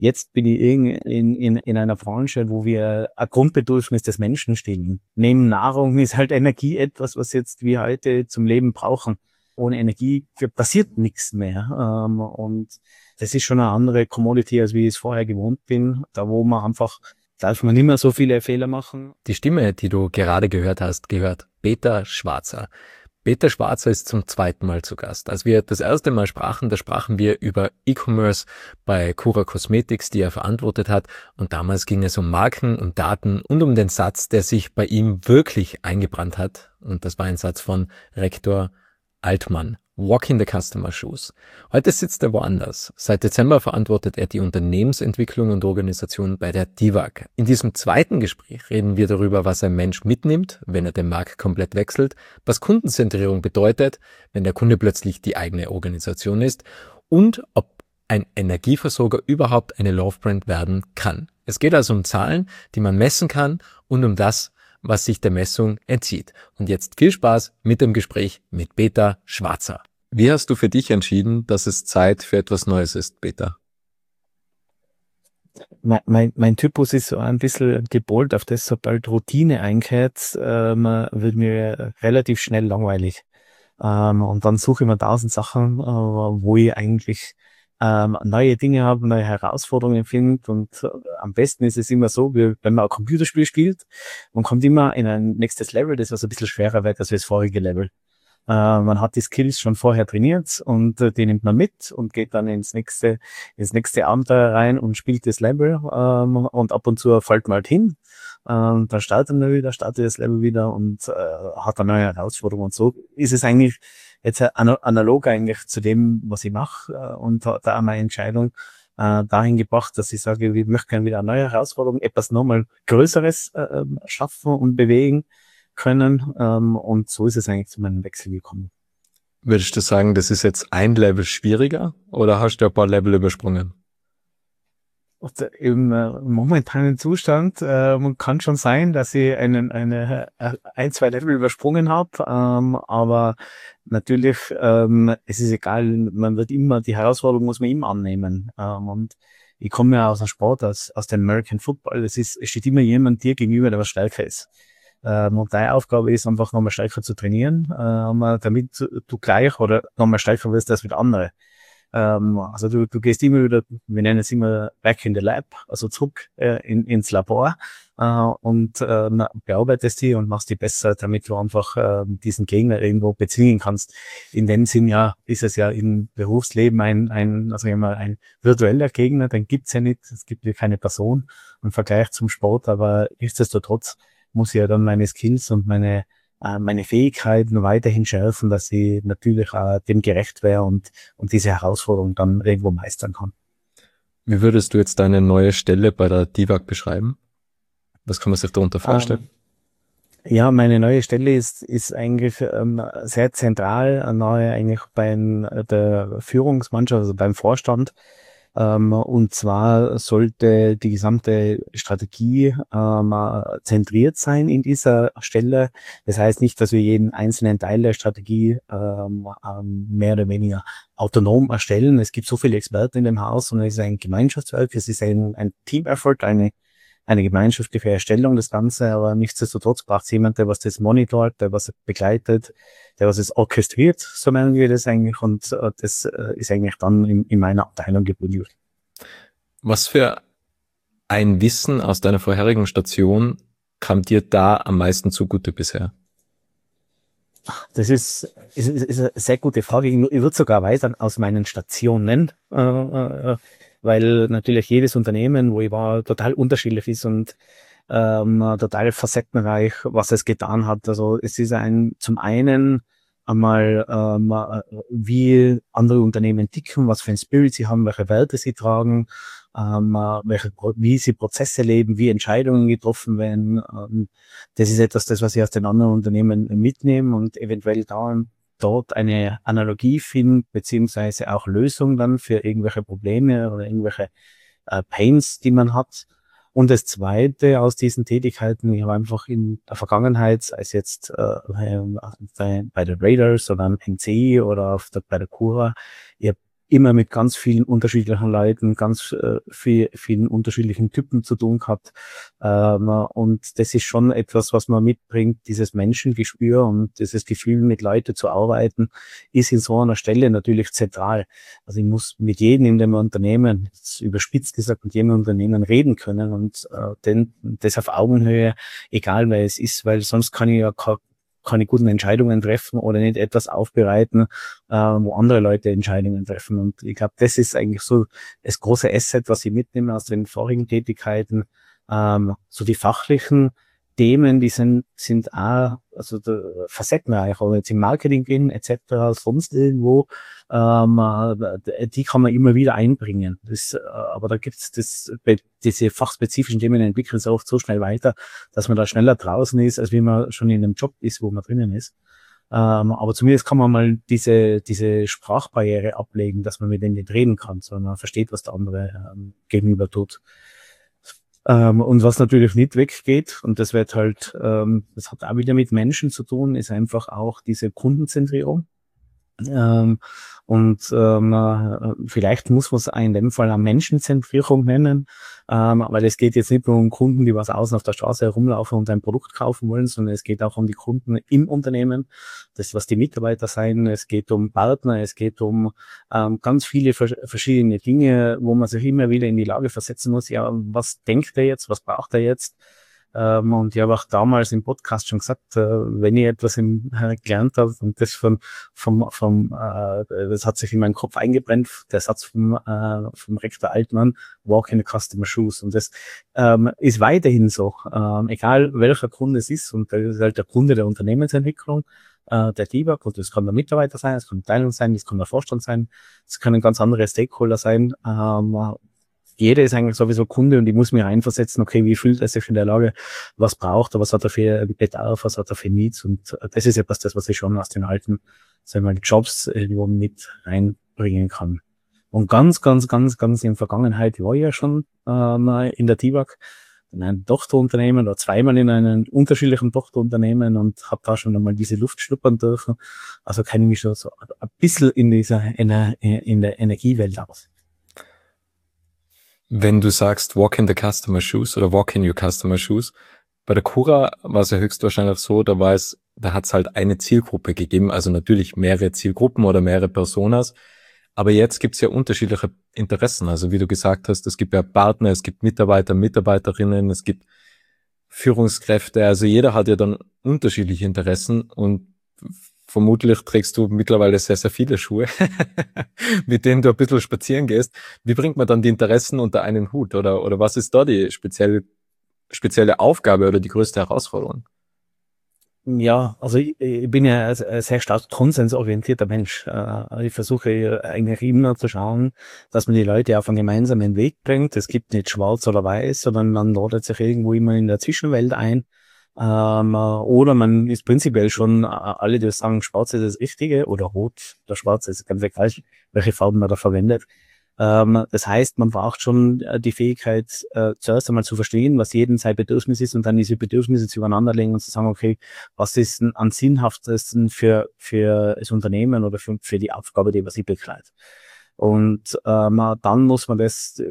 Jetzt bin ich in einer Branche, wo wir ein Grundbedürfnis des Menschen stillen. Neben Nahrung ist halt Energie etwas, was jetzt wir heute zum Leben brauchen. Ohne Energie passiert nichts mehr. Und das ist schon eine andere Commodity, als wie ich es vorher gewohnt bin. Da wo man einfach, darf man nicht mehr so viele Fehler machen. Die Stimme, die du gerade gehört hast, gehört Peter Schwarzer. Peter Schwarzer ist zum zweiten Mal zu Gast. Als wir das erste Mal sprachen, da sprachen wir über E-Commerce bei Cura Cosmetics, die er verantwortet hat. Und damals ging es um Marken und Daten und um den Satz, der sich bei ihm wirklich eingebrannt hat. Und das war ein Satz von Rektor Altmann. Walk in the Customer Shoes. Heute sitzt er woanders. Seit Dezember verantwortet er die Unternehmensentwicklung und Organisation bei der DIWAG. In diesem zweiten Gespräch reden wir darüber, was ein Mensch mitnimmt, wenn er den Markt komplett wechselt, was Kundenzentrierung bedeutet, wenn der Kunde plötzlich die eigene Organisation ist und ob ein Energieversorger überhaupt eine Love-Brand werden kann. Es geht also um Zahlen, die man messen kann und um das, was sich der Messung entzieht. Und jetzt viel Spaß mit dem Gespräch mit Peter Schwarzer. Wie hast du für dich entschieden, dass es Zeit für etwas Neues ist, Peter? Mein Typus ist so ein bisschen gepolt auf das, sobald Routine einkehrt, wird mir relativ schnell langweilig. Und dann suche ich mir 1000 Sachen, wo ich eigentlich neue Dinge habe, neue Herausforderungen finde. Und am besten ist es immer so, wie wenn man ein Computerspiel spielt, man kommt immer in ein nächstes Level, das was ein bisschen schwerer wird als das vorige Level. Man hat die Skills schon vorher trainiert und die nimmt man mit und geht dann ins nächste Abenteuer rein und spielt das Level und ab und zu fällt man halt hin. Dann startet das Level wieder und hat eine neue Herausforderung. Und so ist es eigentlich jetzt analog eigentlich zu dem, was ich mache und hat da meine Entscheidung dahin gebracht, dass ich sage, ich möchte gerne wieder eine neue Herausforderung, etwas nochmal Größeres schaffen und bewegen können. Und so ist es eigentlich zu meinem Wechsel gekommen. Würdest du sagen, das ist jetzt ein Level schwieriger oder hast du ein paar Level übersprungen? Und im momentanen Zustand kann schon sein, dass ich ein, zwei Level übersprungen habe, aber natürlich es ist egal, man wird immer, die Herausforderung muss man immer annehmen. Und ich komme ja aus dem Sport, aus dem American Football. Es steht immer jemand dir gegenüber, der was stärker ist. Und deine Aufgabe ist einfach nochmal stärker zu trainieren, damit du gleich oder nochmal stärker wirst als mit anderen. Also du gehst immer wieder, wir nennen es immer back in the lab, also zurück ins Labor und bearbeitest die und machst die besser, damit du einfach diesen Gegner irgendwo bezwingen kannst. In dem Sinn ja ist es ja im Berufsleben ein virtueller Gegner, den gibt's ja nicht, es gibt ja keine Person im Vergleich zum Sport, aber nichtsdestotrotz muss ich ja dann meine Skills und meine Fähigkeiten weiterhin schärfen, dass ich natürlich dem gerecht wäre und diese Herausforderung dann irgendwo meistern kann. Wie würdest du jetzt deine neue Stelle bei der DIWAG beschreiben? Was kann man sich darunter vorstellen? Ja, meine neue Stelle ist eigentlich sehr zentral, nahe eigentlich bei der Führungsmannschaft, also beim Vorstand. Und zwar sollte die gesamte Strategie zentriert sein in dieser Stelle. Das heißt nicht, dass wir jeden einzelnen Teil der Strategie mehr oder weniger autonom erstellen. Es gibt so viele Experten in dem Haus und es ist ein Gemeinschaftswerk, es ist ein Team-Effort, eine gemeinschaftliche Erstellung des Ganzen, aber nichtsdestotrotz braucht es jemand, der was das monitort, der was begleitet, der was es orchestriert, so nennen wir das eigentlich, und das ist eigentlich dann in meiner Abteilung geblieben. Was für ein Wissen aus deiner vorherigen Station kam dir da am meisten zugute bisher? Das ist eine sehr gute Frage. Ich würde sogar erweitern aus meinen Stationen, weil natürlich jedes Unternehmen, wo ich war, total unterschiedlich ist und total facettenreich, was es getan hat. Also es ist zum einen einmal, wie andere Unternehmen ticken, was für ein Spirit sie haben, welche Werte sie tragen, wie sie Prozesse leben, wie Entscheidungen getroffen werden. Das ist etwas, was ich aus den anderen Unternehmen mitnehme und eventuell dort eine Analogie finden, beziehungsweise auch Lösungen dann für irgendwelche Probleme oder irgendwelche Pains, die man hat. Und das Zweite aus diesen Tätigkeiten, ich habe einfach in der Vergangenheit, sei es jetzt bei der Raiders oder am NCI oder bei der Cura, ich habe immer mit ganz vielen unterschiedlichen Leuten, ganz vielen unterschiedlichen Typen zu tun gehabt. Und das ist schon etwas, was man mitbringt, dieses Menschengespür und dieses Gefühl, mit Leuten zu arbeiten, ist in so einer Stelle natürlich zentral. Also ich muss mit jedem in dem Unternehmen, überspitzt gesagt, mit jedem Unternehmen reden können und das auf Augenhöhe, egal wer es ist, weil sonst kann ich ja keine guten Entscheidungen treffen oder nicht etwas aufbereiten, wo andere Leute Entscheidungen treffen. Und ich glaube, das ist eigentlich so das große Asset, was ich mitnehme aus den vorigen Tätigkeiten. So die fachlichen Themen, die sind auch, also facettenreich, ob jetzt im Marketing gehen, etc., sonst irgendwo, die kann man immer wieder einbringen. Aber da gibt's diese fachspezifischen Themen entwickeln sich oft so schnell weiter, dass man da schneller draußen ist, als wie man schon in einem Job ist, wo man drinnen ist. Aber zumindest kann man mal diese Sprachbarriere ablegen, dass man mit denen nicht reden kann, sondern man versteht, was der andere gegenüber tut. Und was natürlich nicht weggeht, und das wird halt, das hat auch wieder mit Menschen zu tun, ist einfach auch diese Kundenzentrierung. Vielleicht muss man es in dem Fall eine Menschenzentrierung nennen, weil es geht jetzt nicht nur um Kunden, die was außen auf der Straße herumlaufen und ein Produkt kaufen wollen, sondern es geht auch um die Kunden im Unternehmen, das was die Mitarbeiter sein, es geht um Partner, es geht um ganz viele verschiedene Dinge, wo man sich immer wieder in die Lage versetzen muss, ja, was denkt er jetzt, was braucht er jetzt? Und ich habe auch damals im Podcast schon gesagt, wenn ich etwas gelernt habe, und das das hat sich in meinen Kopf eingebrennt, der Satz vom Rektor Altmann, walk in the customer shoes. Und das ist weiterhin so, egal welcher Kunde es ist, und das ist halt der Kunde der Unternehmensentwicklung, der DIBAG, und das kann der Mitarbeiter sein, es kann eine Teilung sein, es kann der Vorstand sein, es können ganz andere Stakeholder sein. Jeder ist eigentlich sowieso Kunde und ich muss mich reinversetzen, okay, wie fühlt er sich in der Lage, was braucht er, was hat er für Bedarf, was hat er für Needs, und das ist etwas, was ich schon aus den alten, sagen wir mal, Jobs irgendwo mit reinbringen kann. Und ganz in der Vergangenheit war ich ja schon in der TIWAG, in einem Tochterunternehmen oder zweimal in einem unterschiedlichen Tochterunternehmen und habe da schon einmal diese Luft schnuppern dürfen. Also kenne ich mich schon so ein bisschen in in der Energiewelt aus. Wenn du sagst, walk in the customer shoes oder walk in your customer shoes, bei der Cura war es ja höchstwahrscheinlich so, da hat es halt eine Zielgruppe gegeben, also natürlich mehrere Zielgruppen oder mehrere Personas, aber jetzt gibt es ja unterschiedliche Interessen, also wie du gesagt hast, es gibt ja Partner, es gibt Mitarbeiter, Mitarbeiterinnen, es gibt Führungskräfte, also jeder hat ja dann unterschiedliche Interessen und vermutlich trägst du mittlerweile sehr, sehr viele Schuhe, mit denen du ein bisschen spazieren gehst. Wie bringt man dann die Interessen unter einen Hut? Oder was ist da die spezielle Aufgabe oder die größte Herausforderung? Ja, also ich bin ja ein sehr stark konsensorientierter Mensch. Ich versuche eigentlich immer zu schauen, dass man die Leute auf einen gemeinsamen Weg bringt. Es gibt nicht schwarz oder weiß, sondern man ordnet sich irgendwo immer in der Zwischenwelt ein. Oder man ist prinzipiell schon alle, die sagen, schwarz ist das Richtige oder rot oder schwarz ist ganz egal, welche Farben man da verwendet. Das heißt, man braucht schon die Fähigkeit, zuerst einmal zu verstehen, was jedem sein Bedürfnis ist und dann diese Bedürfnisse zu übereinanderlegen und zu sagen, okay, was ist denn am sinnhaftesten für das Unternehmen oder für die Aufgabe, die man sich begleitet. Und dann muss man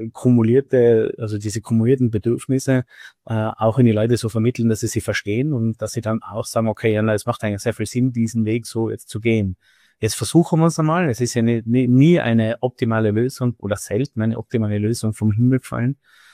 diese kumulierten Bedürfnisse auch in die Leute so vermitteln, dass sie sie verstehen und dass sie dann auch sagen, okay, ja, es macht eigentlich sehr viel Sinn, diesen Weg so jetzt zu gehen. Jetzt versuchen wir es einmal. Es ist ja nie eine optimale Lösung oder selten eine optimale Lösung vom Himmel gefallen.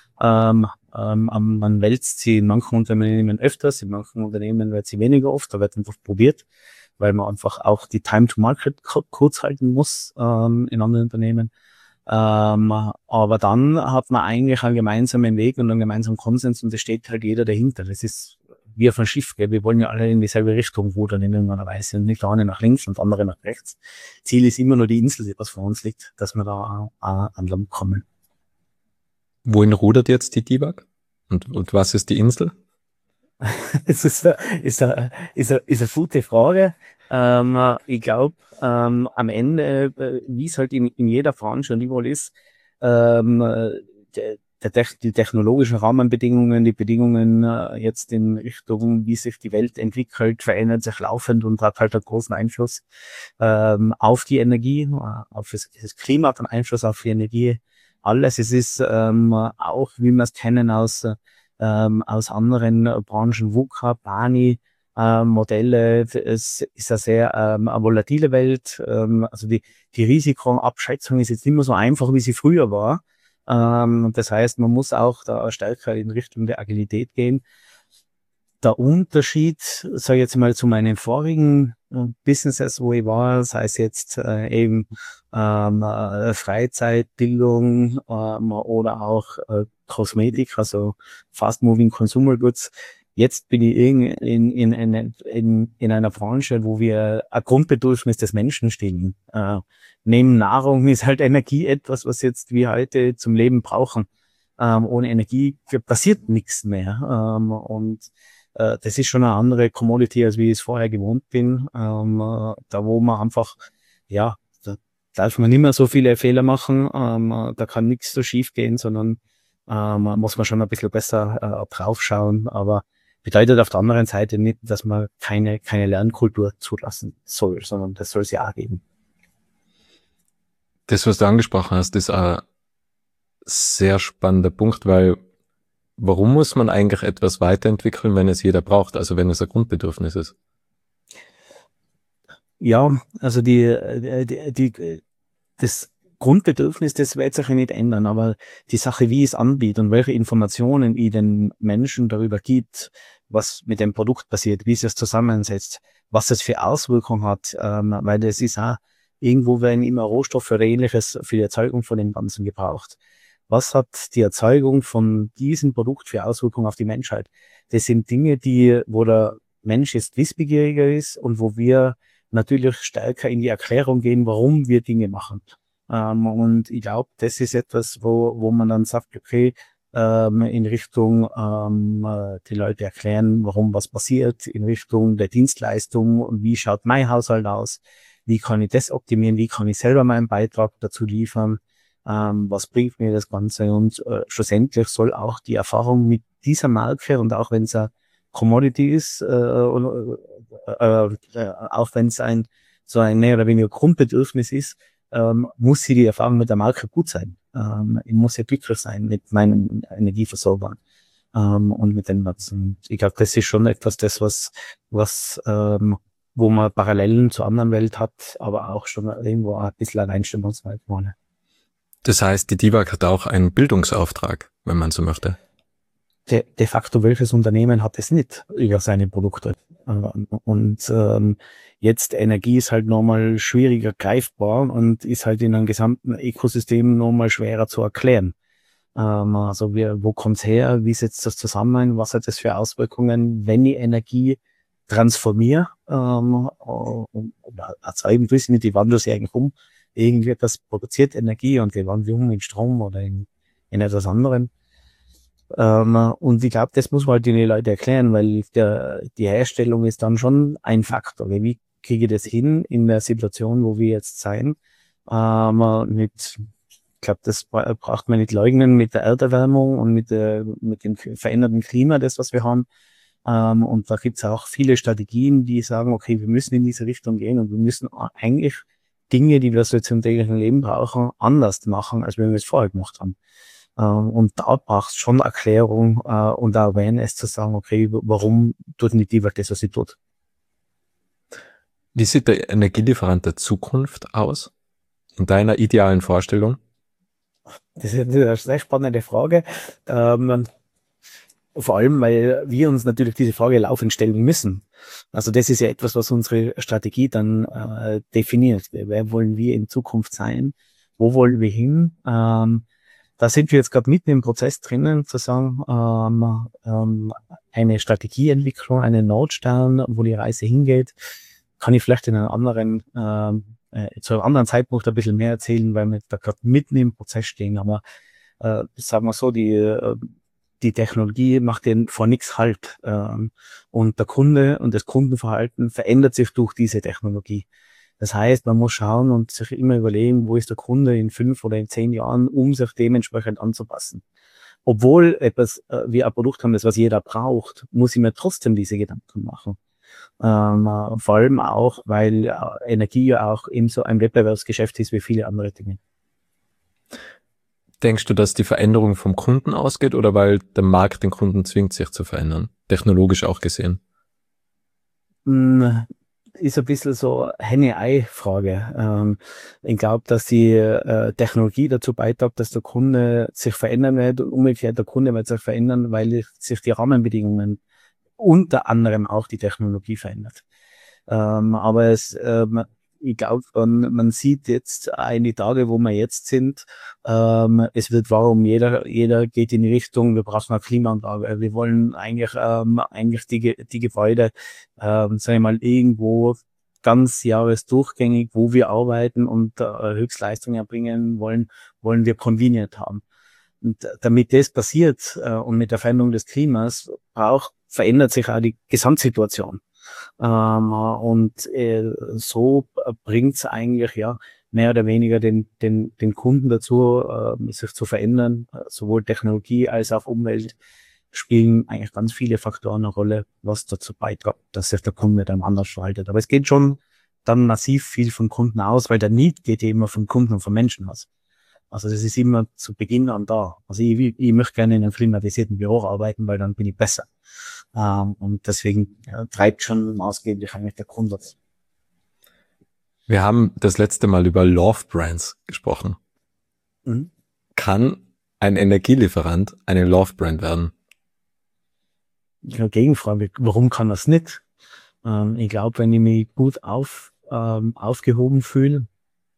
Man wälzt sie in manchen Unternehmen öfters, in manchen Unternehmen wird sie weniger oft, da wird einfach probiert, weil man einfach auch die Time to Market kurz halten muss in anderen Unternehmen. Aber dann hat man eigentlich einen gemeinsamen Weg und einen gemeinsamen Konsens und es steht halt jeder dahinter. Das ist wie auf einem Schiff, gell? Wir wollen ja alle in dieselbe Richtung rudern in irgendeiner Weise und nicht der eine nach links und der andere nach rechts. Ziel ist immer nur die Insel, die was vor uns liegt, dass wir da an Land kommen. Wohin rudert jetzt die DIBAG? Und was ist die Insel? Das ist eine gute Frage. Ich glaube, am Ende, wie es halt in jeder Branche und überall ist, die technologischen Rahmenbedingungen, die Bedingungen jetzt in Richtung, wie sich die Welt entwickelt, verändert sich laufend und hat halt einen großen Einfluss auf die Energie, auf das Klima hat einen Einfluss auf die Energie. Alles. Es ist auch, wie wir es kennen aus anderen Branchen, VUCA, BANI, Modelle. Es ist eine sehr eine volatile Welt. Also die Risikoabschätzung ist jetzt nicht mehr so einfach, wie sie früher war. Das heißt, man muss auch da stärker in Richtung der Agilität gehen. Der Unterschied, sage ich jetzt mal, zu meinen vorigen Businesses, wo ich war, sei es jetzt eben Freizeitbildung oder auch Kosmetik, also Fast Moving Consumer Goods. Jetzt bin ich in einer Branche, wo wir ein Grundbedürfnis des Menschen stellen. Neben Nahrung ist halt Energie etwas, was jetzt wir heute zum Leben brauchen. Ohne Energie passiert nichts mehr. Das ist schon eine andere Commodity, als wie ich es vorher gewohnt bin. Da wo man einfach, ja, da darf man nicht mehr so viele Fehler machen. Da kann nichts so schief gehen, sondern muss man schon ein bisschen besser draufschauen. Aber bedeutet auf der anderen Seite nicht, dass man keine Lernkultur zulassen soll, sondern das soll es ja auch geben. Das, was du angesprochen hast, ist ein sehr spannender Punkt, weil warum muss man eigentlich etwas weiterentwickeln, wenn es jeder braucht, also wenn es ein Grundbedürfnis ist? Ja, also das Grundbedürfnis, das wird sich ja nicht ändern, aber die Sache, wie ich es anbiete und welche Informationen ich den Menschen darüber gibt, was mit dem Produkt passiert, wie es sich zusammensetzt, was das für Auswirkungen hat, weil das ist auch, irgendwo werden immer Rohstoffe oder Ähnliches für die Erzeugung von dem Ganzen gebraucht. Was hat die Erzeugung von diesem Produkt für Auswirkungen auf die Menschheit? Das sind Dinge, wo der Mensch jetzt wissbegieriger ist und wo wir natürlich stärker in die Erklärung gehen, warum wir Dinge machen. Und ich glaube, das ist etwas, wo man dann sagt, okay, in Richtung die Leute erklären, warum was passiert, in Richtung der Dienstleistung und wie schaut mein Haushalt aus, wie kann ich das optimieren, wie kann ich selber meinen Beitrag dazu liefern, was bringt mir das Ganze und schlussendlich soll auch die Erfahrung mit dieser Marke und auch wenn es ein Commodity ist, auch wenn es so ein mehr oder weniger Grundbedürfnis ist, muss sie die Erfahrung mit der Marke gut sein. Ich muss ja glücklich sein mit meinen Energieversorgern und mit den Nutzen. Ich glaube, das ist schon etwas, wo man Parallelen zur anderen Welt hat, aber auch schon irgendwo ein bisschen Alleinstellungsmerkmale. Das heißt, die DIWAG hat auch einen Bildungsauftrag, wenn man so möchte. De facto, welches Unternehmen hat es nicht über seine Produkte? Und jetzt Energie ist halt nochmal schwieriger greifbar und ist halt in einem gesamten Ökosystem nochmal schwerer zu erklären. Also wo kommt's her? Wie setzt das zusammen? Was hat das für Auswirkungen, wenn ich Energie transformiere? Oder erzeugen will ich nicht, die wandelt sich eigentlich um. Irgendwie etwas produziert Energie und die wandelt um in Strom oder in etwas anderem. Und ich glaube, das muss man halt den Leuten erklären, weil die Herstellung ist dann schon ein Faktor. Wie kriege ich das hin in der Situation, wo wir jetzt sein? Ich glaube, das braucht man nicht leugnen mit der Erderwärmung und mit dem veränderten Klima, das, was wir haben. Und da gibt's auch viele Strategien, die sagen, okay, wir müssen in diese Richtung gehen und wir müssen eigentlich Dinge, die wir so jetzt im täglichen Leben brauchen, anders machen, als wir es vorher gemacht haben. Und da braucht es schon Erklärung und Awareness zu sagen, okay, warum tut nicht die Welt das, was sie tut. Wie sieht der Energielieferant der Zukunft aus? In deiner idealen Vorstellung? Das ist eine sehr spannende Frage. Vor allem, weil wir uns natürlich diese Frage laufend stellen müssen. Also das ist ja etwas, was unsere Strategie dann definiert. Wer wollen wir in Zukunft sein? Wo wollen wir hin? Da sind wir jetzt gerade mitten im Prozess drinnen, zu sagen, eine Strategieentwicklung, einen Nordstern, wo die Reise hingeht, kann ich vielleicht in einem zu einem anderen Zeitpunkt ein bisschen mehr erzählen, weil wir da gerade mitten im Prozess stehen. Aber sagen wir so, die Technologie macht den vor nichts Halt. Und der Kunde und das Kundenverhalten verändert sich durch diese Technologie. Das heißt, man muss schauen und sich immer überlegen, wo ist der Kunde in 5 oder in 10 Jahren, um sich dementsprechend anzupassen. obwohl wir ein Produkt haben, das was jeder braucht, muss ich mir trotzdem diese Gedanken machen. Vor allem auch, weil Energie ja auch eben so ein Wettbewerbsgeschäft ist wie viele andere Dinge. Denkst du, dass die Veränderung vom Kunden ausgeht oder weil der Markt den Kunden zwingt, sich zu verändern? Technologisch auch gesehen. Ist ein bisschen so Henne-Ei-Frage. Ich glaube, dass die Technologie dazu beiträgt, dass der Kunde sich verändern wird und umgekehrt der Kunde wird sich verändern, weil sich die Rahmenbedingungen, unter anderem auch die Technologie verändert. Aber ich glaube, man sieht jetzt in die Tage, wo wir jetzt sind, es wird warm, jeder geht in die Richtung, wir brauchen eine Klimaanlage, wir wollen eigentlich die Gebäude, sagen wir mal, irgendwo ganz jahresdurchgängig, wo wir arbeiten und Höchstleistungen erbringen wollen wir convenient haben. Und damit das passiert und mit der Veränderung des Klimas verändert sich auch die Gesamtsituation. So bringt's eigentlich mehr oder weniger den Kunden dazu, sich zu verändern. Sowohl Technologie als auch Umwelt spielen eigentlich ganz viele Faktoren eine Rolle, was dazu beiträgt, dass sich der Kunde dann anders verhaltet. Aber es geht schon dann massiv viel von Kunden aus, weil der Need geht ja immer vom Kunden und vom Menschen aus. Also das ist immer zu Beginn an da. Also ich möchte gerne in einem klimatisierten Büro arbeiten, weil dann bin ich besser. Und deswegen treibt schon maßgeblich eigentlich der Kunde. Wir haben das letzte Mal über Love Brands gesprochen. Mhm. Kann ein Energielieferant eine Love Brand werden? Gegenfrage, warum kann das nicht? Ich glaube, wenn ich mich gut aufgehoben fühle,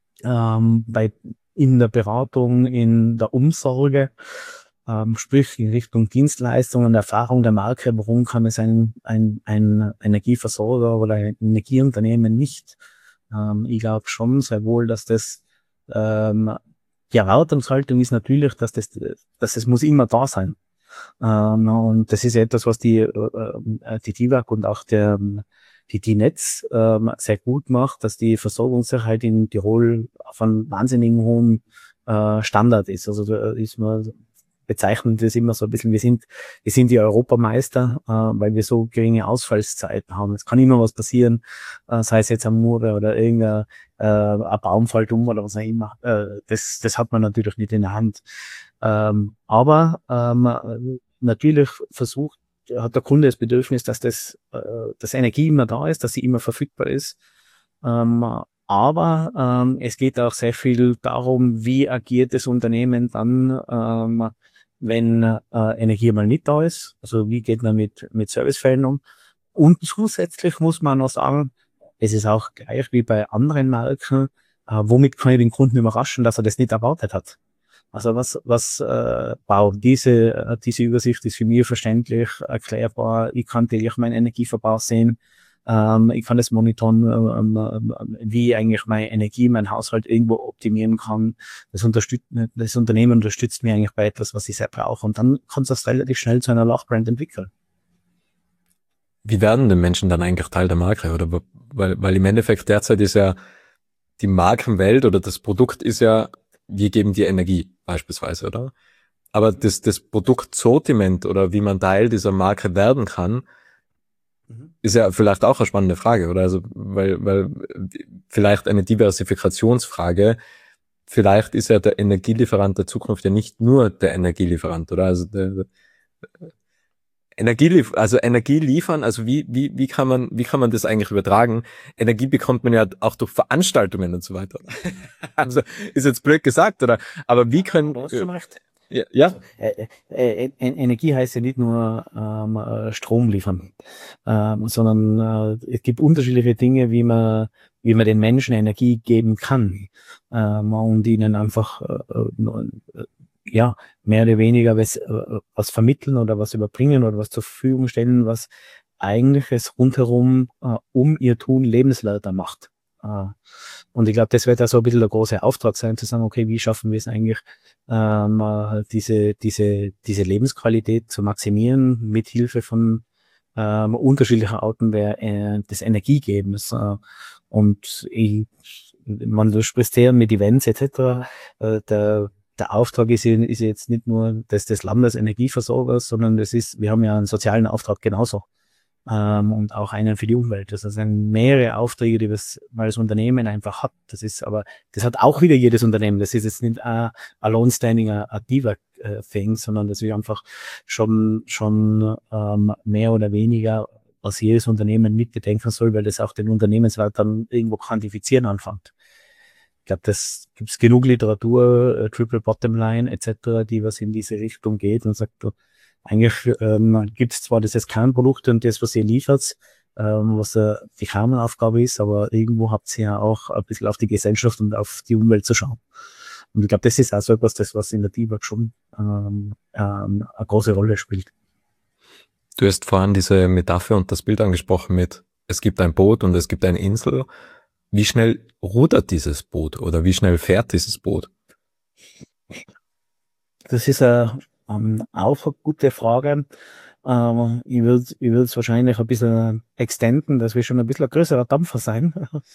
in der Beratung, in der Umsorge, sprich in Richtung Dienstleistungen, Erfahrung der Marke, warum kann es ein Energieversorger oder ein Energieunternehmen nicht? Ich glaube schon sehr wohl, dass das die Erwartungshaltung ist natürlich, dass das muss immer da sein. Und das ist etwas, was die DIWAG und auch die Netz sehr gut macht, dass die Versorgungssicherheit in Tirol auf einem wahnsinnigen hohen Standard ist. Also da ist man bezeichnen das immer so ein bisschen, wir sind die Europameister, weil wir so geringe Ausfallszeiten haben. Es kann immer was passieren, sei es jetzt am Mure oder irgendein ein Baum fällt um oder was auch immer. Das hat man natürlich nicht in der Hand. Aber natürlich hat der Kunde das Bedürfnis, dass dass Energie immer da ist, dass sie immer verfügbar ist. Aber es geht auch sehr viel darum, wie agiert das Unternehmen dann, wenn Energie mal nicht da ist. Also wie geht man mit Servicefällen um? Und zusätzlich muss man noch sagen, es ist auch gleich wie bei anderen Marken, womit kann ich den Kunden überraschen, dass er das nicht erwartet hat. Also diese Übersicht ist für mich verständlich, erklärbar. Ich kann täglich meinen Energieverbrauch sehen. Ich kann das monitoren, wie eigentlich meine Energie, mein Haushalt irgendwo optimieren kann. Das Unternehmen unterstützt mich eigentlich bei etwas, was ich sehr brauche. Und dann kann es das relativ schnell zu einer Love-Brand entwickeln. Wie werden denn Menschen dann eigentlich Teil der Marke? Oder weil im Endeffekt derzeit ist ja die Markenwelt oder das Produkt ist ja, wir geben dir Energie beispielsweise, oder? Aber das Produktsortiment oder wie man Teil dieser Marke werden kann, ist ja vielleicht auch eine spannende Frage, oder? Also, weil vielleicht eine Diversifikationsfrage, vielleicht ist ja der Energielieferant der Zukunft ja nicht nur der Energielieferant, oder? Also Energie liefern, also wie kann man das eigentlich übertragen? Energie bekommt man ja auch durch Veranstaltungen und so weiter. Also ist jetzt blöd gesagt, oder? Aber wie können Du hast schon recht. ja. Energie heißt ja nicht nur Strom liefern, sondern es gibt unterschiedliche Dinge, wie man den Menschen Energie geben kann, und ihnen einfach mehr oder weniger was vermitteln oder was überbringen oder was zur Verfügung stellen, was eigentlich es rundherum um ihr Tun lebenswerter macht. Und ich glaube, das wird da so ein bisschen der große Auftrag sein, zu sagen, okay, wie schaffen wir es eigentlich, diese Lebensqualität zu maximieren, mit Hilfe von unterschiedlicher Arten des Energiegebens. Und du sprichst sehr mit Events etc. der Auftrag ist jetzt nicht nur des Landesenergieversorgers, sondern wir haben ja einen sozialen Auftrag genauso. Und auch einen für die Umwelt. Das sind mehrere Aufträge, die man als Unternehmen einfach hat. Das hat auch wieder jedes Unternehmen. Das ist jetzt nicht ein alone standing, ein Diva-Thing, sondern das ist einfach schon mehr oder weniger, was jedes Unternehmen mitbedenken soll, weil das auch den Unternehmenswert dann irgendwo quantifizieren anfängt. Ich glaube, das gibt's genug Literatur, Triple Bottom Line etc., die was in diese Richtung geht und sagt, eigentlich gibt es zwar das Kernprodukt und das, was ihr liefert, was die Kernaufgabe ist, aber irgendwo habt ihr ja auch ein bisschen auf die Gesellschaft und auf die Umwelt zu schauen. Und ich glaube, das ist auch so etwas, was in der DIVAG schon eine große Rolle spielt. Du hast vorhin diese Metapher und das Bild angesprochen mit, es gibt ein Boot und es gibt eine Insel. Wie schnell rudert dieses Boot oder wie schnell fährt dieses Boot? Das ist auch eine gute Frage. Ich würde es wahrscheinlich ein bisschen extenden, dass wir schon ein bisschen ein größerer Dampfer sein.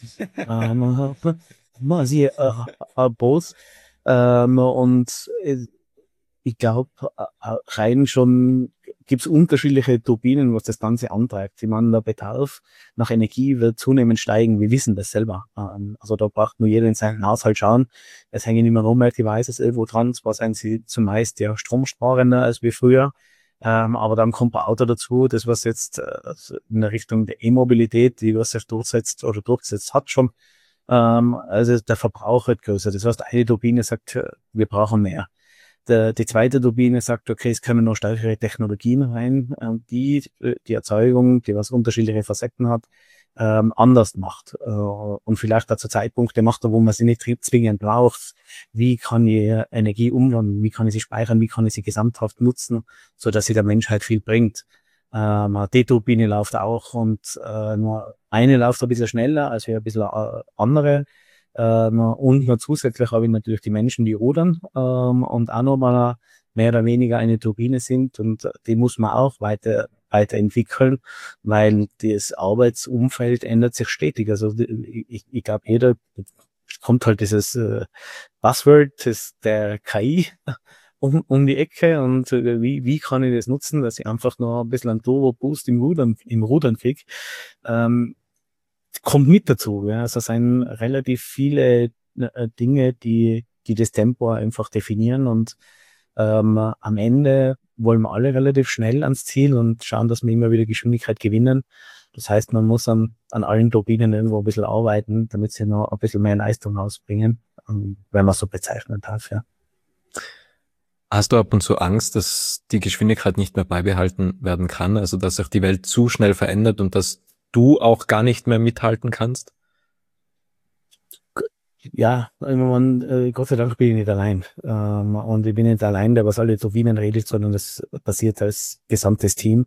Also ein Boot. Und ich glaube, rein schon gibt's unterschiedliche Turbinen, was das Ganze antreibt. Ich meine, der Bedarf nach Energie wird zunehmend steigen. Wir wissen das selber. Also da braucht nur jeder in seinen Haushalt schauen. Es hängen immer noch mehr Devices irgendwo dran. Zwar sind sie zumeist ja stromsparender als wie früher. Aber dann kommt ein Auto dazu, das was jetzt in der Richtung der E-Mobilität, die was sich durchgesetzt hat schon. Also der Verbrauch wird größer. Das heißt, eine Turbine sagt, wir brauchen mehr. Die zweite Turbine sagt, okay, es kommen noch stärkere Technologien rein, die Erzeugung, die was unterschiedliche Facetten hat, anders macht. Und vielleicht auch zu Zeitpunkte macht, wo man sie nicht zwingend braucht. Wie kann ich Energie umwandeln? Wie kann ich sie speichern? Wie kann ich sie gesamthaft nutzen, so dass sie der Menschheit viel bringt? Die Turbine läuft auch und nur eine läuft ein bisschen schneller als wir ein bisschen andere. Und noch zusätzlich habe ich natürlich die Menschen, die rudern und auch nochmal mehr oder weniger eine Turbine sind und die muss man auch weiterentwickeln, weil das Arbeitsumfeld ändert sich stetig. Also ich glaube, es kommt halt dieses Buzzword der KI um die Ecke und wie kann ich das nutzen, dass ich einfach noch ein bisschen einen Turbo-Boost im Rudern kriege. Kommt mit dazu. Ja. Also es sind relativ viele Dinge, die das Tempo einfach definieren und am Ende wollen wir alle relativ schnell ans Ziel und schauen, dass wir immer wieder Geschwindigkeit gewinnen. Das heißt, man muss an allen Turbinen irgendwo ein bisschen arbeiten, damit sie noch ein bisschen mehr Leistung ausbringen, wenn man so bezeichnen darf, ja. Hast du ab und zu Angst, dass die Geschwindigkeit nicht mehr beibehalten werden kann? Also, dass sich die Welt zu schnell verändert und dass du auch gar nicht mehr mithalten kannst? Ja, Gott sei Dank bin ich nicht allein. Und ich bin nicht allein, der was alle Turbinen redet, sondern das passiert als gesamtes Team.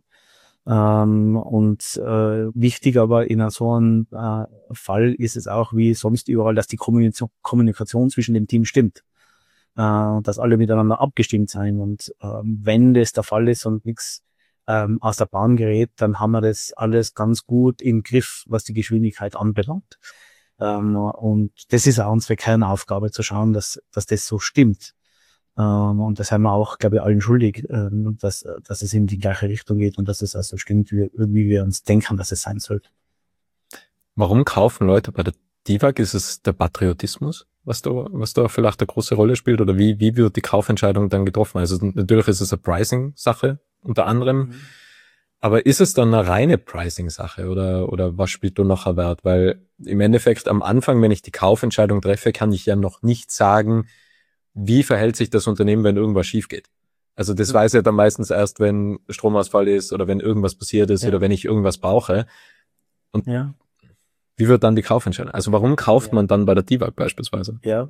Wichtig aber in so einem Fall ist es auch wie sonst überall, dass die Kommunikation zwischen dem Team stimmt. Dass alle miteinander abgestimmt sein. Und wenn das der Fall ist und nichts aus der Bahn gerät, dann haben wir das alles ganz gut im Griff, was die Geschwindigkeit anbelangt. Und das ist auch unsere Kernaufgabe, zu schauen, dass das so stimmt. Und das haben wir auch, glaube ich, allen schuldig, dass es in die gleiche Richtung geht und dass es also stimmt, wie wir uns denken, dass es sein sollte. Warum kaufen Leute bei der DIVAG? Ist es der Patriotismus, was da vielleicht eine große Rolle spielt? Oder wie wird die Kaufentscheidung dann getroffen? Also natürlich ist es eine Pricing-Sache unter anderem. Mhm. Aber ist es dann eine reine Pricing-Sache oder was spielt da noch ein Wert? Weil im Endeffekt am Anfang, wenn ich die Kaufentscheidung treffe, kann ich ja noch nicht sagen, wie verhält sich das Unternehmen, wenn irgendwas schief geht. Also das weiß ja dann meistens erst, wenn Stromausfall ist oder wenn irgendwas passiert ist oder wenn ich irgendwas brauche. Und wie wird dann die Kaufentscheidung? Also warum kauft man dann bei der DIVAG beispielsweise? Ja,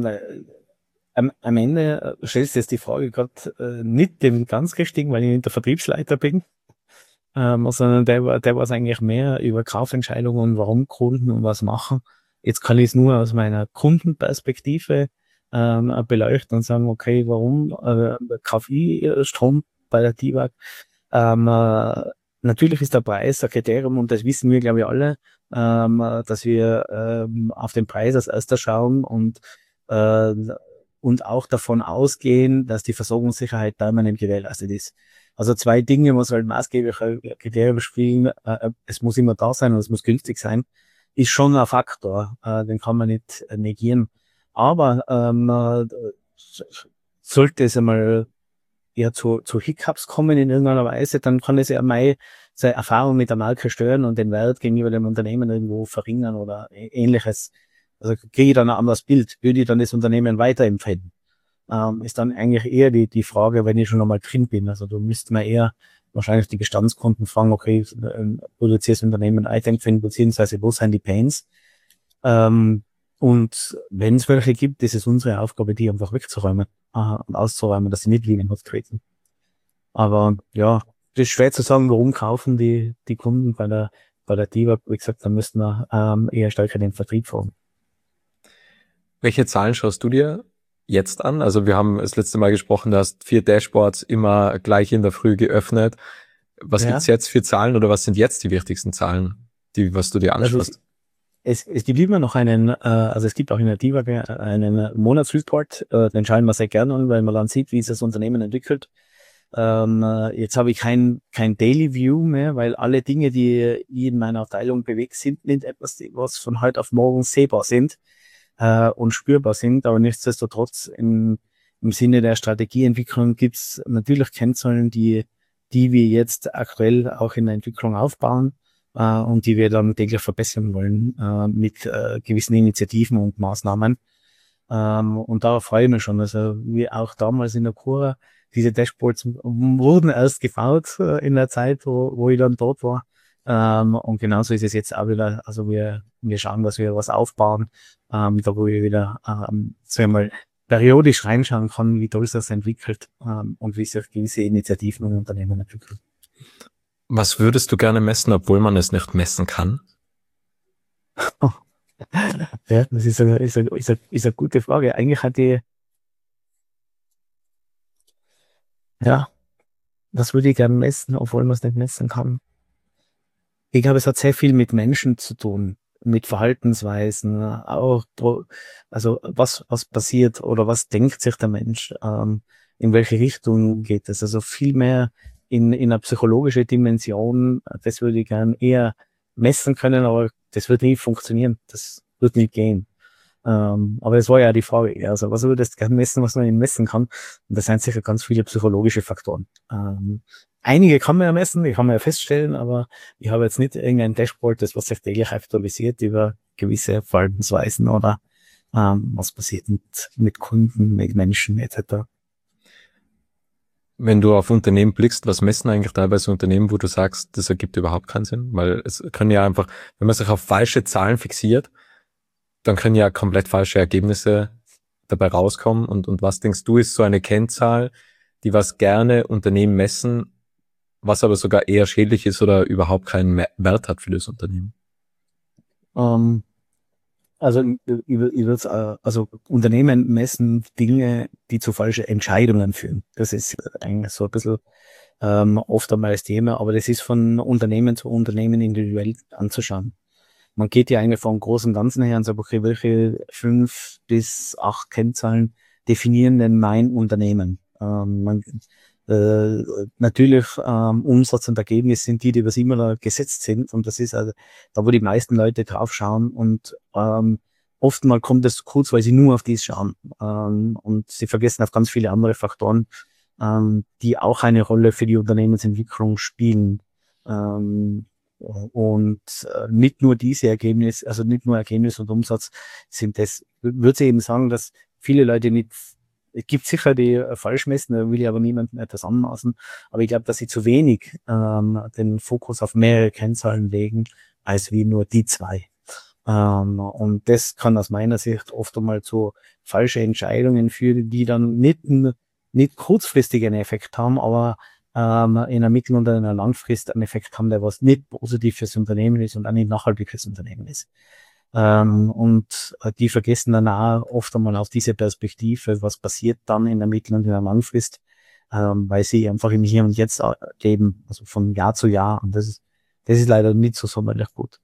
am Ende stellst du jetzt die Frage gerade nicht dem ganz richtigen, weil ich nicht der Vertriebsleiter bin. Sondern der war eigentlich mehr über Kaufentscheidungen und warum Kunden und was machen. Jetzt kann ich es nur aus meiner Kundenperspektive beleuchten und sagen, okay, warum kaufe ich Strom bei der DIVAG? Natürlich ist der Preis ein Kriterium und das wissen wir, glaube ich, alle, dass wir auf den Preis als erster schauen und und auch davon ausgehen, dass die Versorgungssicherheit permanent gewährleistet ist. Also zwei Dinge muss halt maßgebliche Kriterien spielen. Es muss immer da sein und es muss günstig sein. Ist schon ein Faktor, den kann man nicht negieren. Aber sollte es einmal zu Hiccups kommen in irgendeiner Weise, dann kann es ja mal seine Erfahrung mit der Marke stören und den Wert gegenüber dem Unternehmen irgendwo verringern oder Ähnliches. Also kriege ich dann ein anderes Bild, würde ich dann das Unternehmen weiterempfehlen? Ist dann eigentlich eher die Frage, wenn ich schon einmal drin bin. Also du müsstest mal eher wahrscheinlich die Bestandskunden fragen, okay, produzierst du Unternehmen Item, beziehungsweise wo sind die Pains? Und wenn es welche gibt, ist es unsere Aufgabe, die einfach wegzuräumen und auszuräumen, dass sie nicht liegen treten. Aber ja, das ist schwer zu sagen, warum kaufen die Kunden bei der DIVAG. Wie gesagt, da müssten wir eher stärker den Vertrieb fragen. Welche Zahlen schaust du dir jetzt an? Also wir haben das letzte Mal gesprochen, du hast 4 Dashboards immer gleich in der Früh geöffnet. Was gibt's jetzt für Zahlen oder was sind jetzt die wichtigsten Zahlen, was du dir anschaust? Es gibt immer noch also es gibt auch in der DIVAG einen Monatsreport, den schauen wir sehr gerne an, weil man dann sieht, wie sich das Unternehmen entwickelt. Jetzt habe ich kein Daily View mehr, weil alle Dinge, die in meiner Abteilung bewegt, sind nicht etwas, was von heute auf morgen sehbar sind und spürbar sind, aber nichtsdestotrotz im Sinne der Strategieentwicklung gibt es natürlich Kennzahlen, die wir jetzt aktuell auch in der Entwicklung aufbauen und die wir dann täglich verbessern wollen mit gewissen Initiativen und Maßnahmen. Und darauf freue ich mich schon. Also wie auch damals in der Cura, diese Dashboards wurden erst gebaut in der Zeit, wo ich dann dort war. Und genauso ist es jetzt auch wieder. Also wir schauen, dass wir was aufbauen, da wo wir wieder sagen wir mal, periodisch reinschauen kann, wie toll sich das entwickelt und wie sich gewisse Initiativen und Unternehmen entwickeln. Was würdest du gerne messen, obwohl man es nicht messen kann? Ja, das ist eine gute Frage. Eigentlich das würde ich gerne messen, obwohl man es nicht messen kann. Ich glaube, es hat sehr viel mit Menschen zu tun, mit Verhaltensweisen, auch, also was passiert oder was denkt sich der Mensch, in welche Richtung geht es. Also viel mehr in einer psychologischen Dimension, das würde ich gerne eher messen können, aber das wird nie funktionieren, das wird nicht gehen. Aber das war ja die Frage, also was würdest du gerne messen, was man nicht messen kann? Und das sind sicher ganz viele psychologische Faktoren. Einige kann man ja messen, die kann man ja feststellen, aber ich habe jetzt nicht irgendein Dashboard, das was sich täglich aktualisiert über gewisse Verhaltensweisen oder was passiert mit Kunden, mit Menschen etc. Wenn du auf Unternehmen blickst, was messen eigentlich teilweise Unternehmen, wo du sagst, das ergibt überhaupt keinen Sinn? Weil es können ja einfach, wenn man sich auf falsche Zahlen fixiert, dann können ja komplett falsche Ergebnisse dabei rauskommen. Und was denkst du, ist so eine Kennzahl, die was gerne Unternehmen messen, was aber sogar eher schädlich ist oder überhaupt keinen Wert hat für das Unternehmen? Also also Unternehmen messen Dinge, die zu falschen Entscheidungen führen. Das ist eigentlich so ein bisschen oft einmal das Thema, aber das ist von Unternehmen zu Unternehmen individuell anzuschauen. Man geht ja eigentlich vom großen und Ganzen her und sagt, okay, welche 5 bis 8 Kennzahlen definieren denn mein Unternehmen? Natürlich Umsatz und Ergebnis sind die was immer gesetzt sind und das ist also da, wo die meisten Leute drauf schauen und oftmals kommt es kurz, weil sie nur auf dies schauen und sie vergessen auf ganz viele andere Faktoren, die auch eine Rolle für die Unternehmensentwicklung spielen. Und nicht nur diese Ergebnisse, also nicht nur Ergebnis und Umsatz sind das, würde ich eben sagen, dass viele Leute nicht, es gibt sicher die falsch messen, da will ich aber niemandem etwas anmaßen, aber ich glaube, dass sie zu wenig den Fokus auf mehrere Kennzahlen legen, als wie nur die 2. Und das kann aus meiner Sicht oft einmal zu falsche Entscheidungen führen, die dann nicht kurzfristig einen Effekt haben, aber in einer Mittel- und einer Langfrist einen Effekt haben, der was nicht positiv fürs Unternehmen ist und auch nicht nachhaltig fürs Unternehmen ist. Und die vergessen dann auch oft einmal aus dieser Perspektive, was passiert dann in der Mittel- und in der Langfrist, weil sie einfach im Hier und Jetzt leben, also von Jahr zu Jahr. Und das ist leider nicht so sonderlich gut.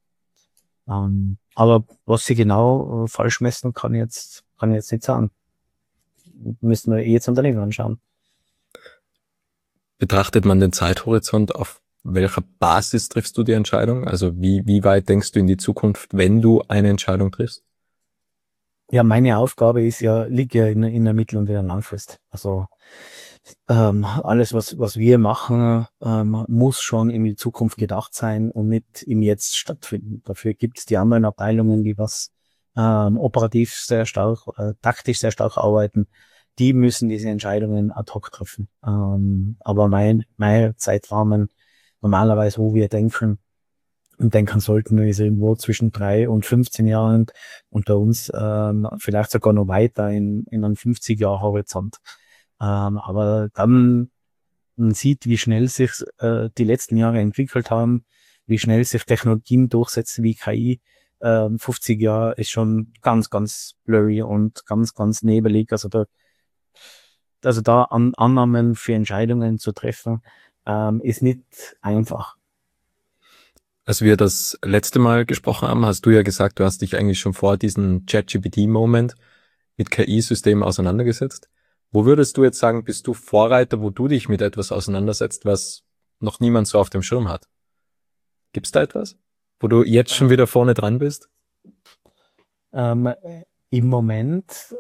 Aber was sie genau falsch messen, kann ich jetzt nicht sagen. müssen wir jetzt Unternehmen anschauen. Betrachtet man den Zeithorizont, auf welcher Basis triffst du die Entscheidung? Also wie weit denkst du in die Zukunft, wenn du eine Entscheidung triffst? Ja, meine Aufgabe liegt ja in der Mittel- und in der Langfrist. Also alles, was wir machen, muss schon in die Zukunft gedacht sein und nicht im Jetzt stattfinden. Dafür gibt es die anderen Abteilungen, die was operativ sehr stark, taktisch sehr stark arbeiten. Die müssen diese Entscheidungen ad hoc treffen. Aber mein Zeitrahmen, normalerweise, wo wir denken sollten, ist irgendwo zwischen 3 und 15 Jahren, unter uns vielleicht sogar noch weiter in einem 50-Jahr-Horizont. Aber dann man sieht, wie schnell sich die letzten Jahre entwickelt haben, wie schnell sich Technologien durchsetzen wie KI. 50 Jahre ist schon ganz, ganz blurry und ganz, ganz nebelig. Also da Annahmen für Entscheidungen zu treffen, ist nicht einfach. Als wir das letzte Mal gesprochen haben, hast du ja gesagt, du hast dich eigentlich schon vor diesem ChatGPT-Moment mit KI-Systemen auseinandergesetzt. Wo würdest du jetzt sagen, bist du Vorreiter, wo du dich mit etwas auseinandersetzt, was noch niemand so auf dem Schirm hat? Gibt's da etwas, wo du jetzt schon wieder vorne dran bist? Ähm, Im Moment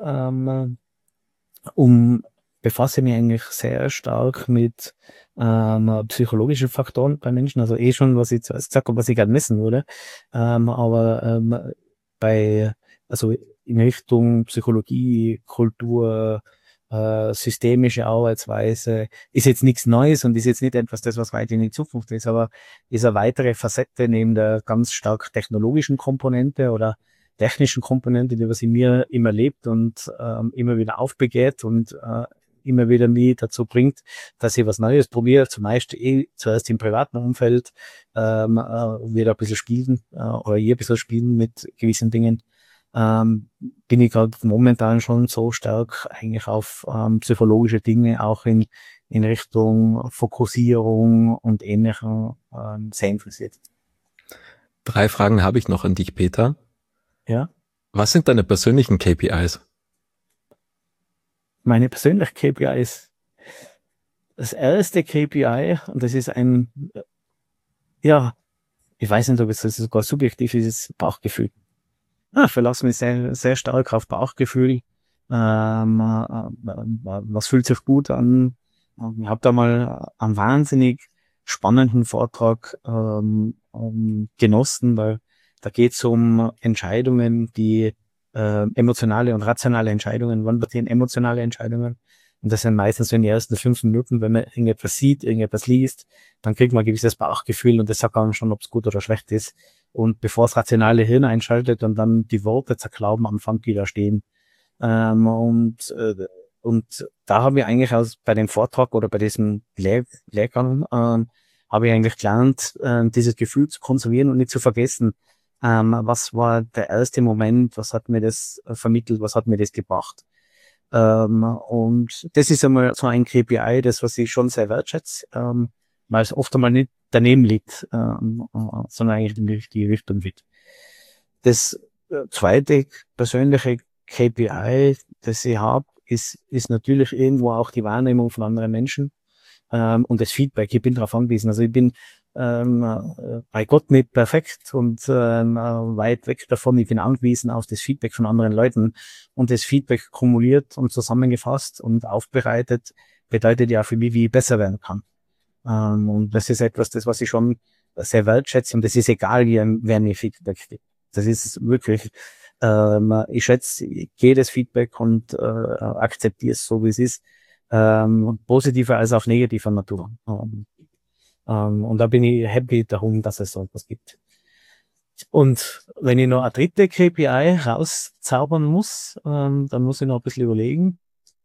befasse ich mich eigentlich sehr stark mit psychologischen Faktoren bei Menschen. Also schon, was ich zuerst gesagt habe, was ich gerne wissen würde. Aber bei, also in Richtung Psychologie, Kultur, systemische Arbeitsweise ist jetzt nichts Neues und ist jetzt nicht etwas, das was weit in die Zukunft ist, aber ist eine weitere Facette neben der ganz stark technologischen Komponente oder technischen Komponente, die was in mir immer lebt und immer wieder aufbegehrt und immer wieder mich dazu bringt, dass ich was Neues probiere, zuerst im privaten Umfeld wieder ein bisschen spielen oder ein bisschen spielen mit gewissen Dingen. Bin ich gerade momentan schon so stark eigentlich auf psychologische Dinge, auch in Richtung Fokussierung und Ähnlichem sehr interessiert. 3 Fragen habe ich noch an dich, Peter. Ja, Was sind deine persönlichen KPIs? meine persönliche KPI ist das erste KPI, und das ist ja, ich weiß nicht, ob es sogar subjektiv ist, ist Bauchgefühl. Verlasse mich sehr, sehr stark auf Bauchgefühl. Was fühlt sich gut an? Ich habe da mal einen wahnsinnig spannenden Vortrag genossen, weil da geht es um Entscheidungen, die emotionale und rationale Entscheidungen. Wann passieren emotionale Entscheidungen? Und das sind meistens so in den ersten 5 Minuten, wenn man irgendetwas sieht, irgendetwas liest, dann kriegt man ein gewisses Bauchgefühl und das sagt einem schon, ob es gut oder schlecht ist. Und bevor das rationale Hirn einschaltet und dann die Worte zerklauben, anfangen wieder stehen. Ähm, und, äh, und da habe ich eigentlich bei dem Vortrag oder bei diesem Lehrgang, habe ich eigentlich gelernt, dieses Gefühl zu konservieren und nicht zu vergessen. Was war der erste Moment? Was hat mir das vermittelt? Was hat mir das gebracht? Und das ist einmal so ein KPI, das, was ich schon sehr wertschätze, weil es oft einmal nicht daneben liegt, sondern eigentlich in die richtige Richtung geht. Das zweite persönliche KPI, das ich habe, ist natürlich irgendwo auch die Wahrnehmung von anderen Menschen und das Feedback. Ich bin darauf angewiesen. Also ich bin bei Gott nicht perfekt und weit weg davon. Ich bin angewiesen auf das Feedback von anderen Leuten und das Feedback kumuliert und zusammengefasst und aufbereitet bedeutet ja für mich, wie ich besser werden kann. Und das ist etwas, das was ich schon sehr wertschätze und das ist egal, wer mir Feedback gibt. Das ist wirklich, ich schätze jedes Feedback und akzeptiere es so, wie es ist, positiver als auch negativer Natur. Und da bin ich happy darum, dass es so etwas gibt. Und wenn ich noch eine dritte KPI rauszaubern muss, dann muss ich noch ein bisschen überlegen.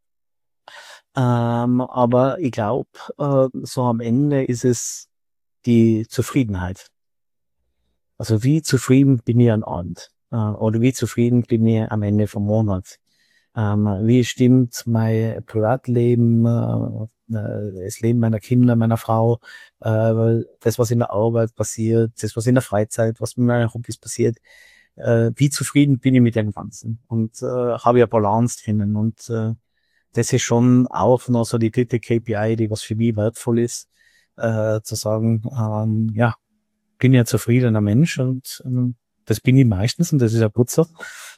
Aber ich glaube, so am Ende ist es die Zufriedenheit. Also wie zufrieden bin ich am Abend? Oder wie zufrieden bin ich am Ende vom Monat? Wie stimmt mein Privatleben, das Leben meiner Kinder, meiner Frau, das, was in der Arbeit passiert, das, was in der Freizeit, was mit meinen Hobbys passiert? Wie zufrieden bin ich mit dem Ganzen? Und habe ich eine Balance drinnen? Und das ist schon auch noch so die dritte KPI, die was für mich wertvoll ist, zu sagen, ja, bin ja zufriedener Mensch und das bin ich meistens und das ist ja gut so.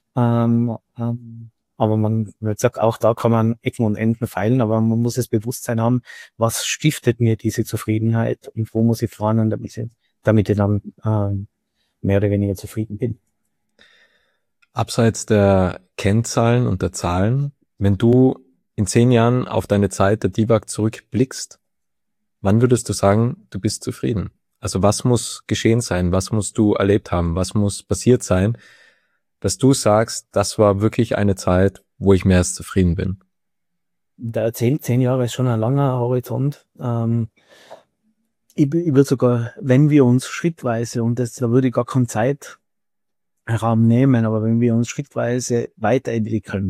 Aber man sagt, auch da kann man Ecken und Enden feilen, aber man muss das Bewusstsein haben, was stiftet mir diese Zufriedenheit und wo muss ich fahren, damit ich dann mehr oder weniger zufrieden bin. Abseits der Kennzahlen und der Zahlen, wenn du in 10 Jahren auf deine Zeit der DIVAG zurückblickst, wann würdest du sagen, du bist zufrieden? Also was muss geschehen sein? Was musst du erlebt haben? Was muss passiert sein, dass du sagst, das war wirklich eine Zeit, wo ich mehr als zufrieden bin? Da 10 Jahre ist schon ein langer Horizont. Ich würde sogar, wenn wir uns schrittweise, und da würde ich gar keinen Zeitraum nehmen, aber wenn wir uns schrittweise weiterentwickeln,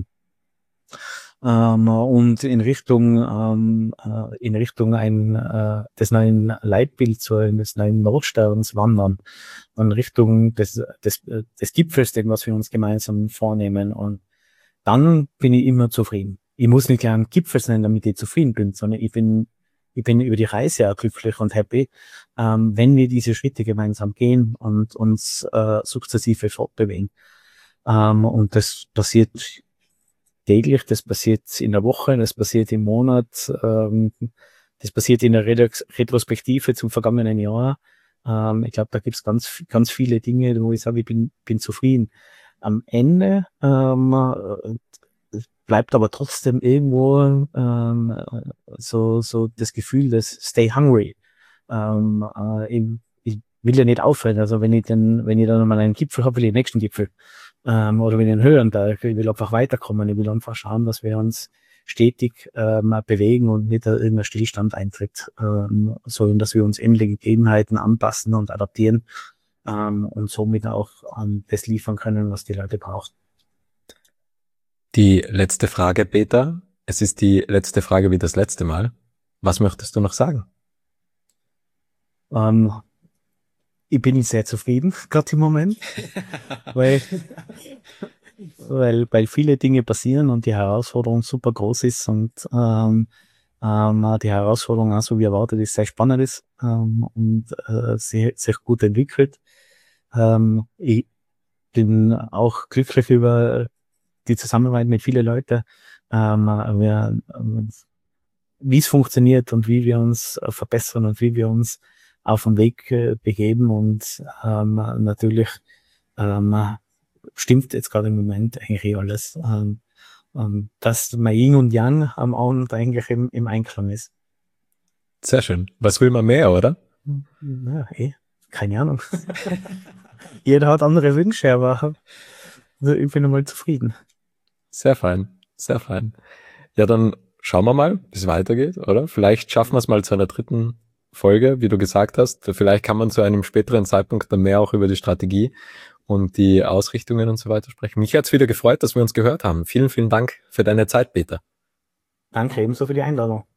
und in Richtung des neuen Leitbilds, des neuen Nordsterns wandern, in Richtung des Gipfels, den was wir uns gemeinsam vornehmen, und dann bin ich immer zufrieden. Ich muss nicht gleich einen Gipfel sein, damit ich zufrieden bin, sondern ich bin über die Reise auch glücklich und happy, wenn wir diese Schritte gemeinsam gehen und uns sukzessive fortbewegen. Und das passiert täglich, das passiert in der Woche, das passiert im Monat, das passiert in der Retrospektive zum vergangenen Jahr. Ich glaube, da gibt's ganz, ganz viele Dinge, wo ich sage, ich bin zufrieden. Am Ende bleibt aber trotzdem irgendwo so das Gefühl des Stay Hungry. Ich will ja nicht aufhören. Also wenn ich dann mal einen Gipfel habe, will ich den nächsten Gipfel. Oder wenn ich einen höheren Tag, ich will einfach weiterkommen. Ich will einfach schauen, dass wir uns stetig bewegen und nicht irgendein Stillstand eintritt, sondern dass wir uns ähnlichen Gegebenheiten anpassen und adaptieren und somit auch das liefern können, was die Leute brauchen. Die letzte Frage, Peter. Es ist die letzte Frage wie das letzte Mal. Was möchtest du noch sagen? Ich bin sehr zufrieden, gerade im Moment, weil viele Dinge passieren und die Herausforderung super groß ist und die Herausforderung auch so wie erwartet ist, sehr spannend ist und sich gut entwickelt. Ich bin auch glücklich über die Zusammenarbeit mit vielen Leuten, wie es funktioniert und wie wir uns verbessern und wie wir uns auf den Weg begeben und natürlich stimmt jetzt gerade im Moment eigentlich alles, dass mein Yin und Yang am Abend eigentlich im Einklang ist. Sehr schön. Was will man mehr, oder? Ja, keine Ahnung. Jeder hat andere Wünsche, aber ich bin einmal zufrieden. Sehr fein, sehr fein. Ja, dann schauen wir mal, wie es weitergeht, oder? Vielleicht schaffen wir es mal zu einer dritten Folge, wie du gesagt hast. Vielleicht kann man zu einem späteren Zeitpunkt dann mehr auch über die Strategie und die Ausrichtungen und so weiter sprechen. Mich hat's wieder gefreut, dass wir uns gehört haben. Vielen, vielen Dank für deine Zeit, Peter. Danke ebenso für die Einladung.